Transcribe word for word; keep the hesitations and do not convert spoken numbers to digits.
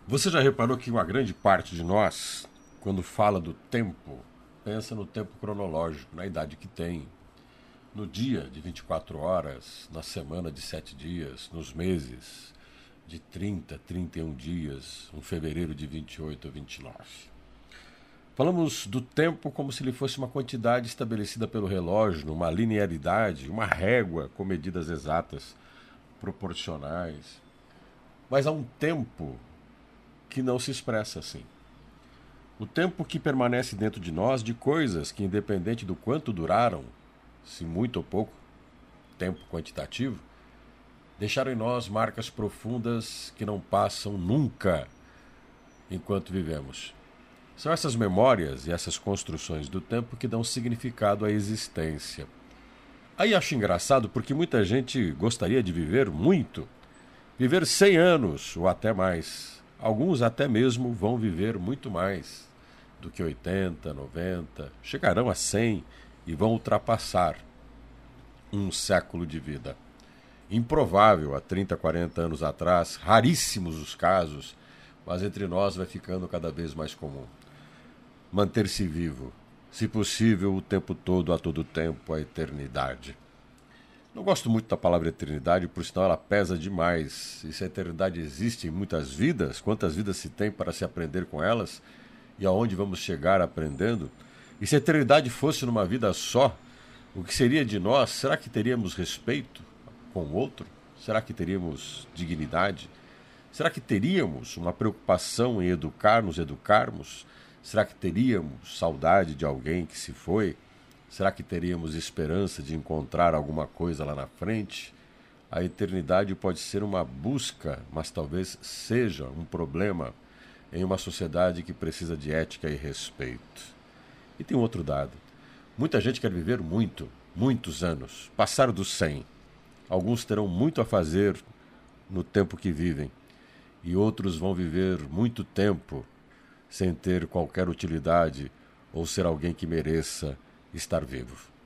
Você já reparou que uma grande parte de nós, quando fala do tempo, pensa no tempo cronológico, na idade que tem, no dia de vinte e quatro horas, na semana de sete dias, nos meses de trinta, trinta e um dias, um fevereiro de vinte e oito a vinte e nove. Falamos do tempo como se ele fosse uma quantidade estabelecida pelo relógio, uma linearidade, uma régua com medidas exatas, proporcionais. Mas há um tempo que não se expressa assim. O tempo que permanece dentro de nós de coisas que, independente do quanto duraram, se muito ou pouco, tempo quantitativo, deixaram em nós marcas profundas que não passam nunca enquanto vivemos. São essas memórias e essas construções do tempo que dão significado à existência. Aí acho engraçado porque muita gente gostaria de viver muito, viver cem anos ou até mais. Alguns até mesmo vão viver muito mais do que oitenta, noventa, chegarão a cem e vão ultrapassar um século de vida. Improvável há trinta, quarenta anos atrás, raríssimos os casos, mas entre nós vai ficando cada vez mais comum. Manter-se vivo, se possível o tempo todo, a todo tempo, a eternidade. Não gosto muito da palavra eternidade, por sinal ela pesa demais. E se a eternidade existe em muitas vidas, quantas vidas se tem para se aprender com elas e aonde vamos chegar aprendendo? E se a eternidade fosse numa vida só, o que seria de nós? Será que teríamos respeito com o outro? Será que teríamos dignidade? Será que teríamos uma preocupação em educar, nos educarmos? Será que teríamos saudade de alguém que se foi? Será que teríamos esperança de encontrar alguma coisa lá na frente? A eternidade pode ser uma busca, mas talvez seja um problema em uma sociedade que precisa de ética e respeito. E tem outro dado. Muita gente quer viver muito, muitos anos, passar dos cem. Alguns terão muito a fazer no tempo que vivem, e outros vão viver muito tempo sem ter qualquer utilidade ou ser alguém que mereça estar vivo.